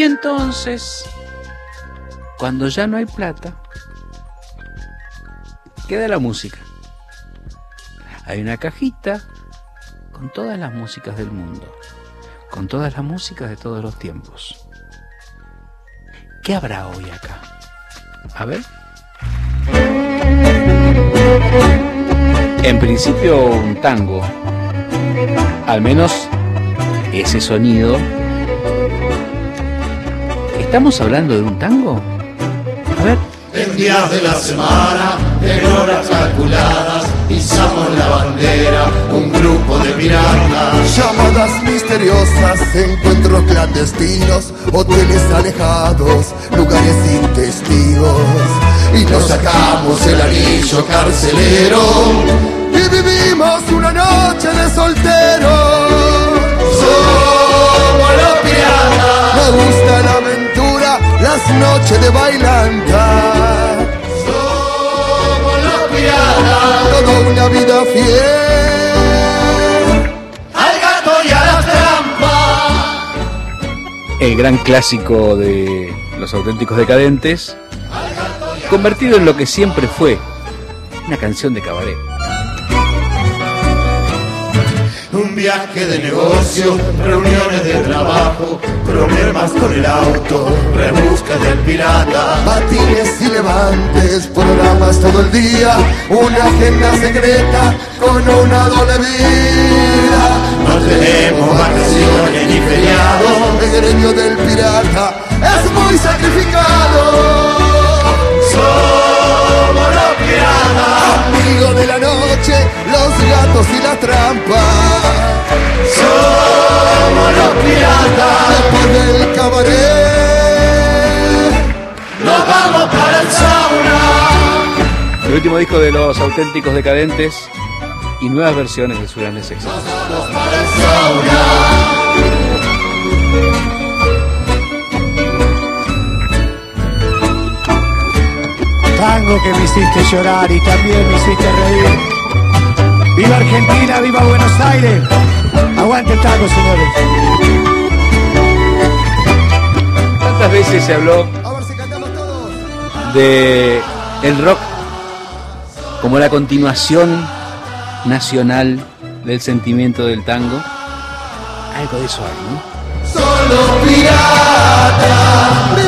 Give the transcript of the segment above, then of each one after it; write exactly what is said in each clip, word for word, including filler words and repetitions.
Y entonces, cuando ya no hay plata, queda la música. Hay una cajita con todas las músicas del mundo, con todas las músicas de todos los tiempos. ¿Qué habrá hoy acá? A ver. En principio un tango, al menos ese sonido. ¿Estamos hablando de un tango? A ver. En días de la semana, en horas calculadas, izamos la bandera, un grupo de piratas. Llamadas misteriosas, encuentros clandestinos, hoteles alejados, lugares sin testigos. Y nos sacamos el anillo carcelero y vivimos una noche de solteros. Somos los piratas. Nos gusta la aventura, las noches de bailanta. Somos los piratas. Toda una vida fiel al gato y a la trampa. El gran clásico de Los Auténticos Decadentes, convertido en lo que siempre fue, una canción de cabaret. Un viaje de negocio, reuniones de trabajo, problemas con el auto, rebusca del pirata. Patines y levantes, programas todo el día, una agenda secreta con una doble vida. No tenemos vacaciones ni feriados. El gremio del pirata es muy sacrificado. Somos los piratas. Amigos de la noche, los gatos y la trampa. Somos los piratas. Después del cabaret nos vamos para el sauna. El último disco de Los Auténticos Decadentes y nuevas versiones de sus grandes éxitos. Nos vamos para el sauna. Tango que me hiciste llorar y también me hiciste reír. ¡Viva Argentina! ¡Viva Buenos Aires! ¡Aguante el tango, señores! ¿Cuántas veces se habló de el rock como la continuación nacional del sentimiento del tango? Algo de eso hay, ¿no? Son los piratas.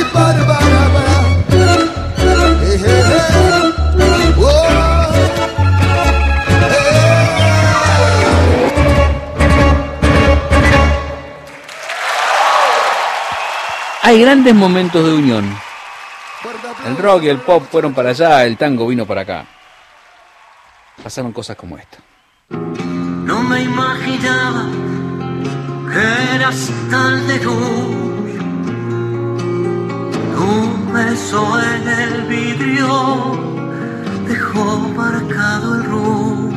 Hay grandes momentos de unión. El rock y el pop fueron para allá, el tango vino para acá. Pasaron cosas como esta. No me imaginaba que eras tan de luz. Tu beso en el vidrio dejó marcado el rouge.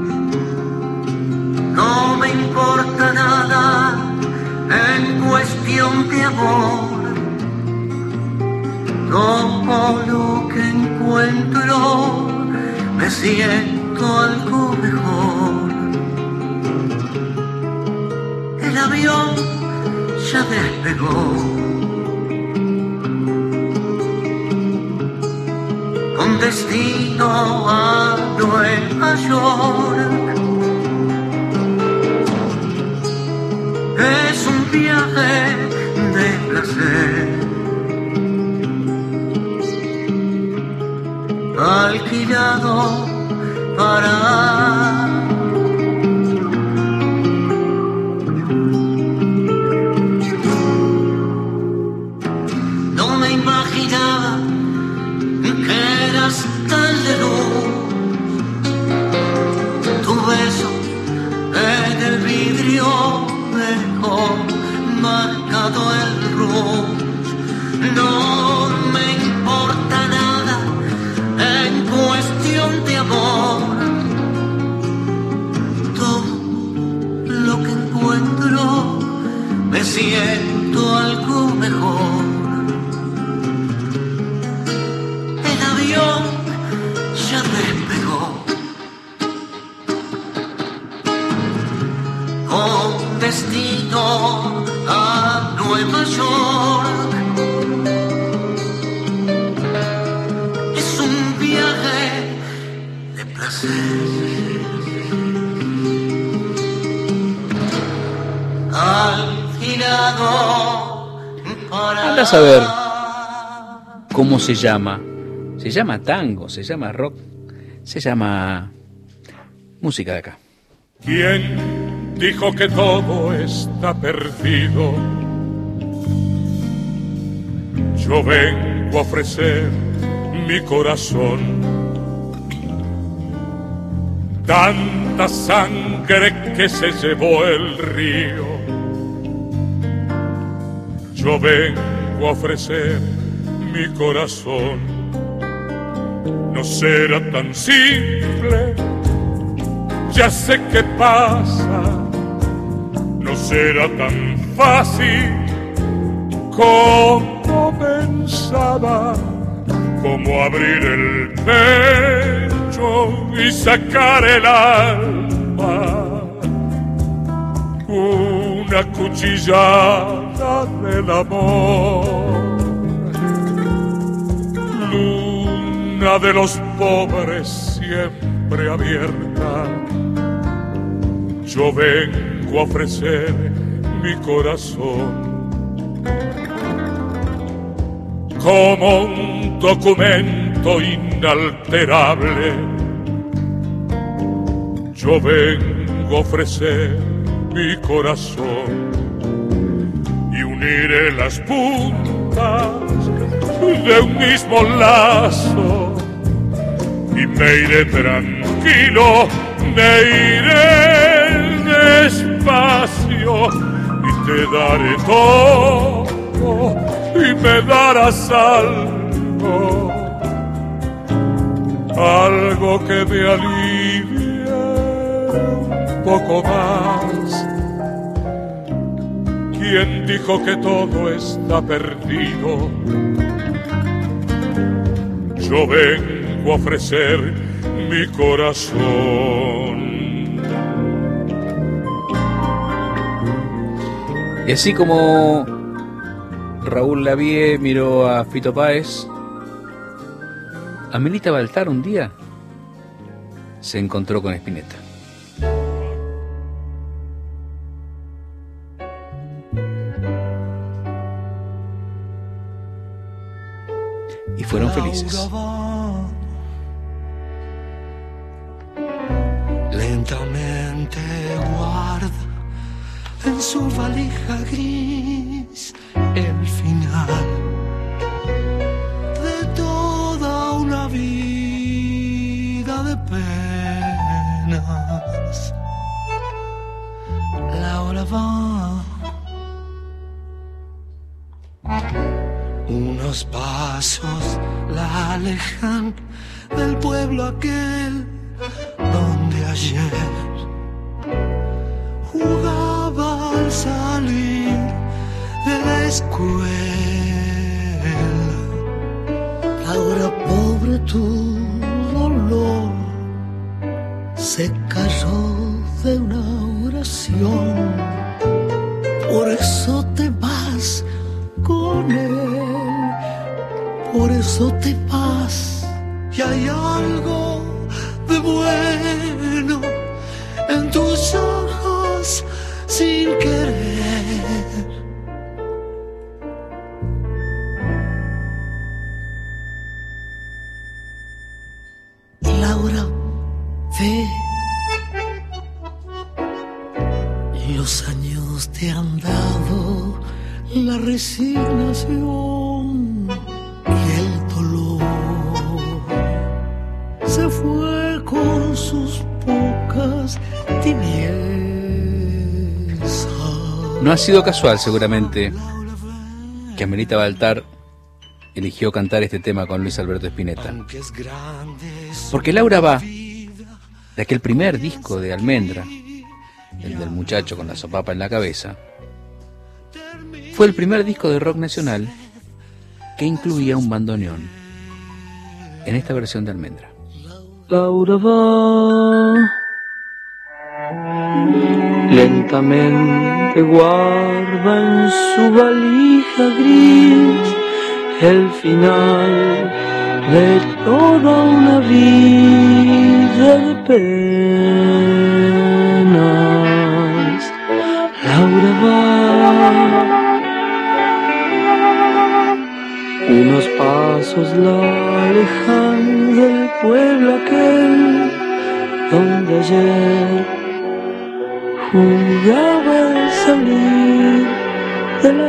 No me importa nada en cuestión de amor. Todo lo que encuentro me siento algo mejor. El avión ya despegó con destino a Nueva York. Es un viaje de placer alquilado para no me imaginaba que eras tan de luz. Tu beso en el vidrio dejó marcado el rouge. No me importa nada en cuestión de amor. Todo lo que encuentro me siento algo mejor. El avión ya despegó con destino a Nueva Nueva York. Es un viaje de placer. Alquilado para... Anda a saber cómo se llama. Se llama tango, se llama rock, se llama música de acá. ¿Quién dijo que todo está perdido? Yo vengo a ofrecer mi corazón. Tanta sangre que se llevó el río. Yo vengo a ofrecer mi corazón. No será tan simple, ya sé qué pasa. No será tan fácil como pensaba, como abrir el pecho y sacar el alma. Una cuchillada del amor. Luna de los pobres siempre abierta. Yo vengo a ofrecer mi corazón como un documento inalterable. Yo vengo a ofrecer mi corazón y uniré las puntas de un mismo lazo y me iré tranquilo, me iré despacio y te daré todo y me darás algo, algo que me alivie un poco más. ¿Quién dijo que todo está perdido? Yo vengo a ofrecer mi corazón. Y así como Raúl Lavie miró a Fito Páez, Amelita Baltar un día se encontró con Spinetta. Y fueron felices. Lentamente guarda en su valija gris el final de toda una vida de penas. Laura va unos pasos, la alejan del pueblo aquel donde ayer jugaba al salir de la escuela. Ahora pobre tu dolor se cayó de una oración, por eso te vas con él, por eso te vas. Y hay algo de bueno en tus ojos sin querer. Laura, ve, los años te han dado la resignación y el dolor se fue con sus pocas tibiezas. No ha sido casual, seguramente, que Amelita Baltar eligió cantar este tema con Luis Alberto Spinetta. Porque Laura va de aquel primer disco de Almendra, el del muchacho con la sopapa en la cabeza. Fue el primer disco de rock nacional que incluía un bandoneón en esta versión de Almendra. Laura va lentamente que guarda en su valija gris el final de toda una vida de penas. Laura va unos pasos la alejan del pueblo aquel donde ayer jugaba al salir de la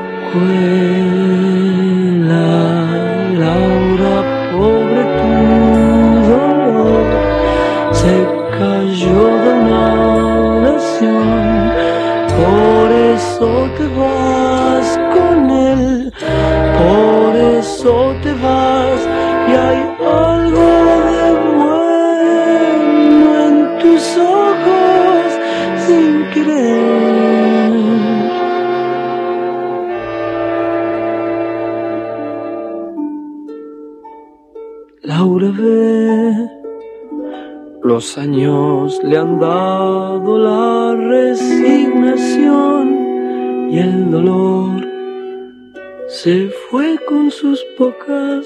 escuela. Laura, pobre tu dolor, se cayó de una oración, por eso te vas con él, por eso te vas, y hay algo de bueno en tus ojos sin querer. Laura ve, los años le han dado la resignación y el dolor se fue con sus pocas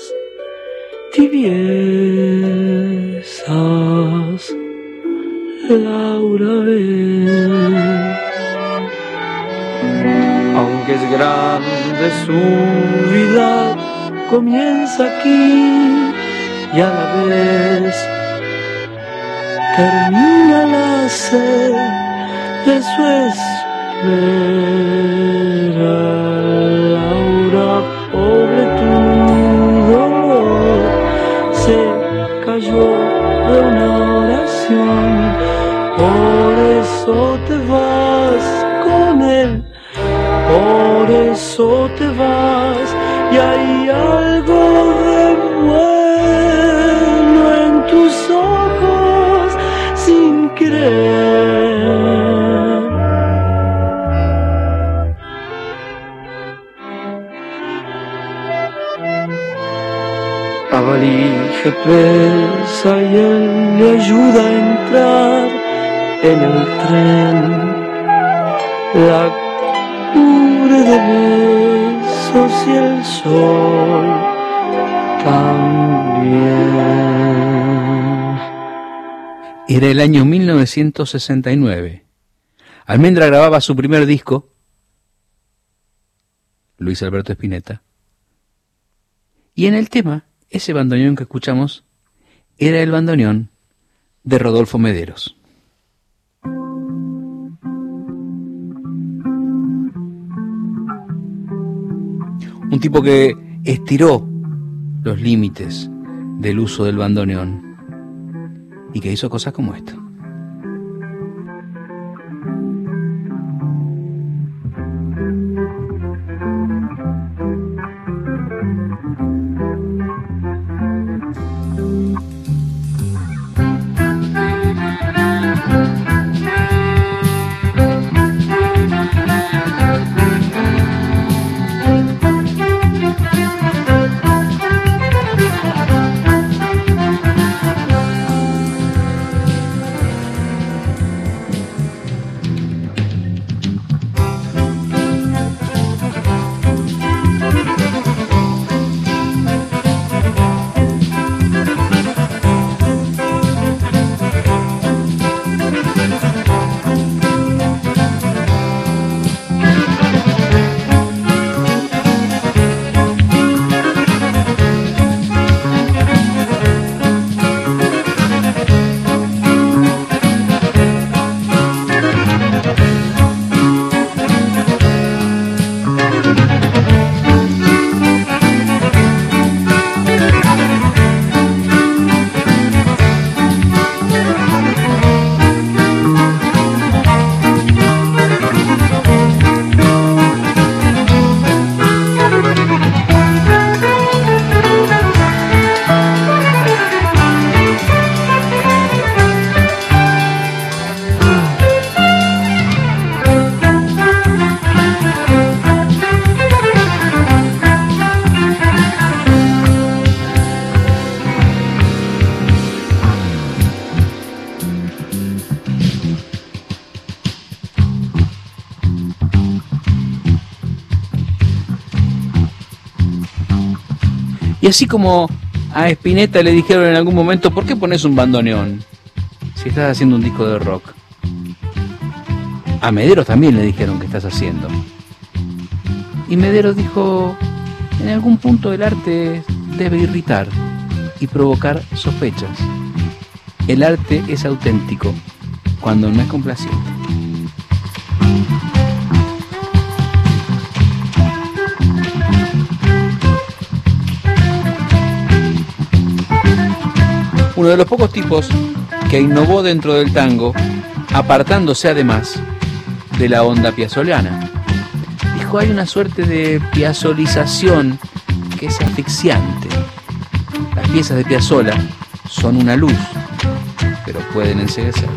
tibiezas. Laura ve, aunque es grande su vida, comienza aquí y a la vez termina la sed de su espera. Laura, pobre tu dolor, se cayó de una oración, por eso te vas con él, por eso te vas, y hay algo de bueno en tus ojos sin querer. La valija pesa y él le ayuda a entrar en el tren, la cubre de besos y el sol también. Era el año mil novecientos sesenta y nueve. Almendra grababa su primer disco, Luis Alberto Spinetta, y en el tema, ese bandoneón que escuchamos, era el bandoneón de Rodolfo Mederos. Un tipo que estiró los límites del uso del bandoneón y que hizo cosas como esta. Y así como a Spinetta le dijeron en algún momento, ¿por qué pones un bandoneón si estás haciendo un disco de rock? A Mederos también le dijeron, ¿qué estás haciendo? Y Mederos dijo, en algún punto el arte debe irritar y provocar sospechas. El arte es auténtico cuando no es complaciente. Uno de los pocos tipos que innovó dentro del tango, apartándose además de la onda piazzoliana. Dijo, hay una suerte de piazzolización que es asfixiante. Las piezas de Piazzolla son una luz, pero pueden enceguecer.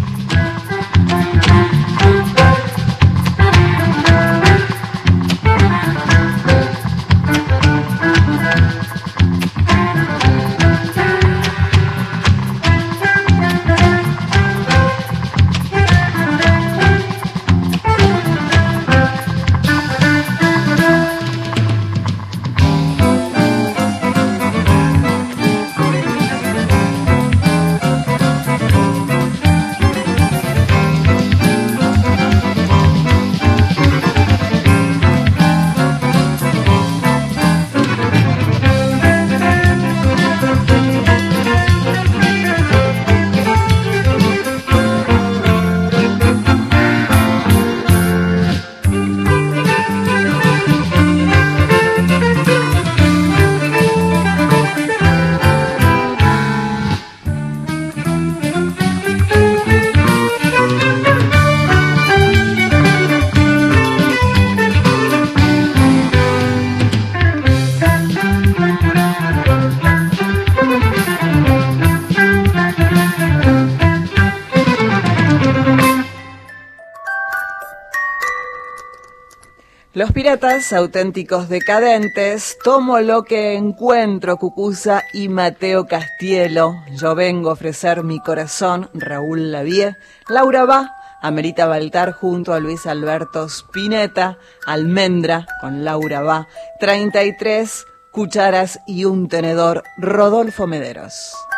Los Piratas, auténticos decadentes, Tomo lo que encuentro, Cucuza y Mateo Castielo. Yo vengo a ofrecer mi corazón, Raúl Lavie. Laura Va, Amerita Baltar junto a Luis Alberto Spinetta. Almendra con Laura Va. treinta y tres cucharas y un tenedor, Rodolfo Mederos.